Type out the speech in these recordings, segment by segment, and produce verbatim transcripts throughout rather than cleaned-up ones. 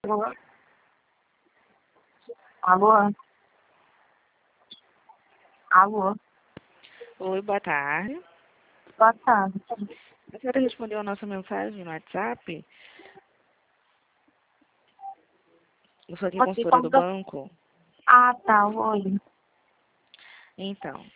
Alô? Alô? Alô? Oi, boa tarde. Boa tarde. A senhora respondeu a nossa mensagem no WhatsApp? Eu sou aqui Você consultora do comprou... banco. Ah, tá. Oi. Então,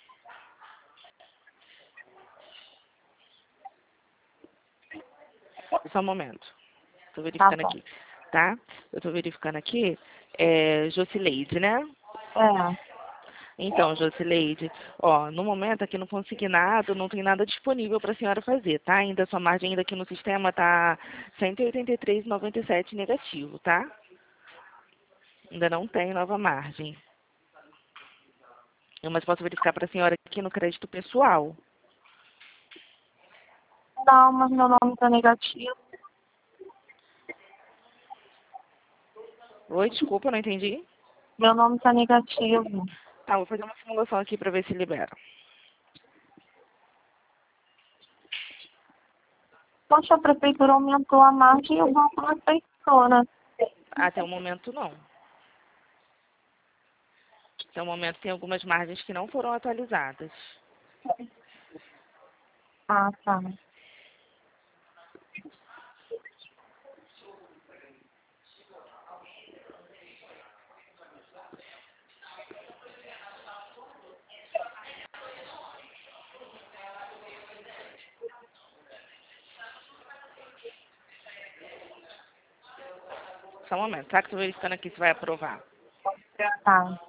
só um momento. Estou Tá verificando bom. aqui, tá? Eu estou verificando aqui. É Jocileide, né? É. Então, Jocileide, ó, no momento aqui no consignado não tem nada disponível para a senhora fazer, tá? Ainda a sua margem ainda aqui no sistema tá cento e oitenta e três vírgula noventa e sete negativo, tá? Ainda não tem nova margem. Eu mas posso verificar para a senhora aqui no crédito pessoal. Não, mas meu nome tá negativo. Oi, desculpa, não entendi. Meu nome tá negativo. Tá, vou fazer uma simulação aqui para ver se libera. Poxa, a prefeitura aumentou a margem e o banco não aceitou, né? Até o momento, não. Até o momento tem algumas margens que não foram atualizadas. Ah, tá. Só um momento, tá? Que estou verificando aqui se vai aprovar. Tá.